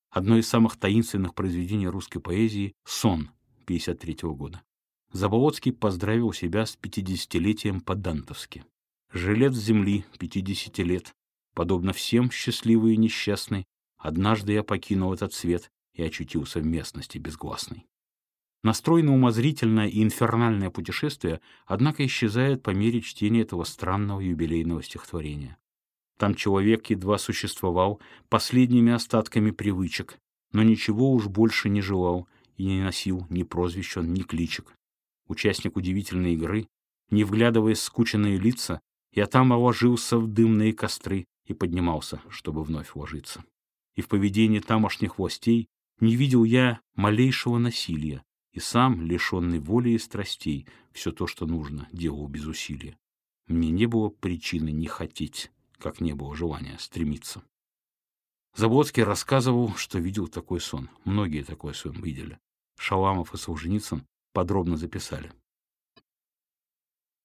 Одно из самых таинственных произведений русской поэзии «Сон» 1953 года. Заболоцкий поздравил себя с 50-летием по-дантовски. «Жилец земли, 50 лет, подобно всем счастливый и несчастный, однажды я покинул этот свет и очутился в местности безгласной». Настрой на умозрительное и инфернальное путешествие, однако, исчезает по мере чтения этого странного юбилейного стихотворения. Там человек едва существовал последними остатками привычек, но ничего уж больше не желал и не носил ни прозвищ он, ни кличек. Участник удивительной игры, не вглядываясь в скученные лица, я там ложился в дымные костры и поднимался, чтобы вновь ложиться. И в поведении тамошних властей не видел я малейшего насилия, и сам, лишенный воли и страстей, все то, что нужно, делал без усилия. Мне не было причины не хотеть, как не было желания стремиться. Заболоцкий рассказывал, что видел такой сон. Многие такой сон видели. Шаламов и Солженицын подробно записали.